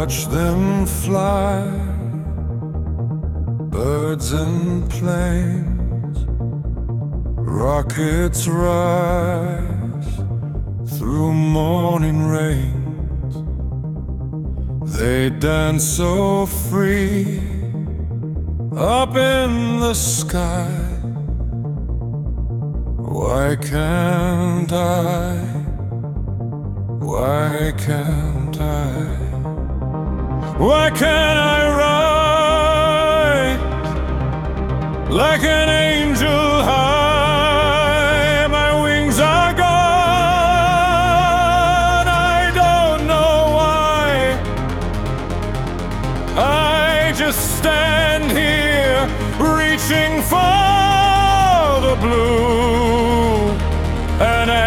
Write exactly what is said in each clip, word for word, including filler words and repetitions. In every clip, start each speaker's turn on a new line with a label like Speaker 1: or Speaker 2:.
Speaker 1: watch them fly, birds in planes, rockets rise through morning rains. They dance so free up in the sky. Why can't I? Why can't I? Why can't I ride like an angel high? My wings are gone, I don't know why. I just stand here reaching for the blue, and I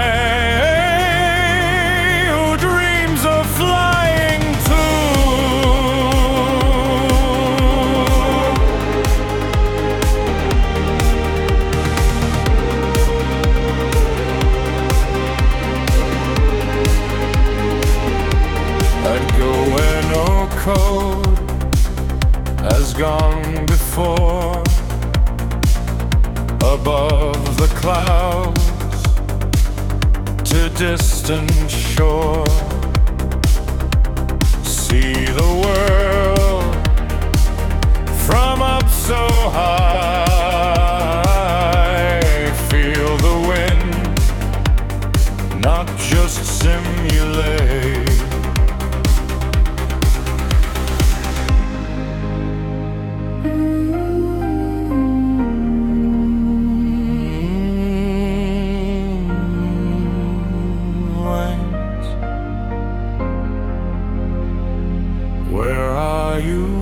Speaker 1: code has gone before, above the clouds to distant shore. See the world from up so high. Feel the wind, not just simulate. Where are you?